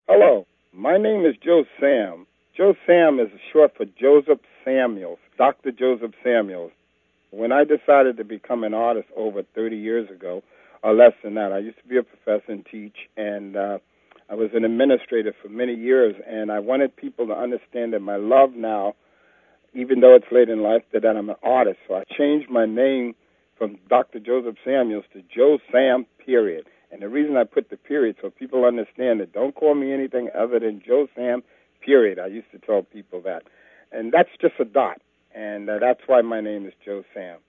Hello, my name is Joe Sam. Joe Sam is short for Joseph Samuels, Dr. Joseph Samuels. When I decided to become an artist over 30 years ago, or less than that, I used to be a professor and teach, and I was an administrator for many years, and I wanted people to understand that my love now, even though it's late in life, that I'm an artist. So I changed my name from Dr. Joseph Samuels to Joe Sam, period. And the reason I put the period so people understand that don't call me anything other than Joe Sam, period. I used to tell people that. And that's just a dot. And that's why my name is Joe Sam.